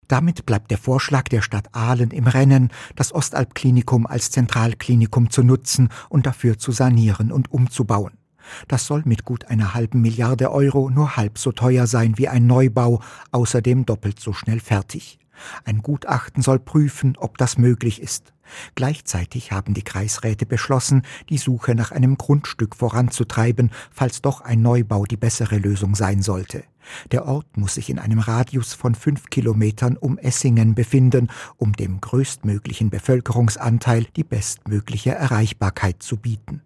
Damit bleibt der Vorschlag der Stadt Aalen im Rennen, das Ostalbklinikum als Zentralklinikum zu nutzen und dafür zu sanieren und umzubauen. Das soll mit gut einer halben Milliarde Euro nur halb so teuer sein wie ein Neubau, außerdem doppelt so schnell fertig. Ein Gutachten soll prüfen, ob das möglich ist. Gleichzeitig haben die Kreisräte beschlossen, die Suche nach einem Grundstück voranzutreiben, falls doch ein Neubau die bessere Lösung sein sollte. Der Ort muss sich in einem Radius von 5 Kilometern um Essingen befinden, um dem größtmöglichen Bevölkerungsanteil die bestmögliche Erreichbarkeit zu bieten.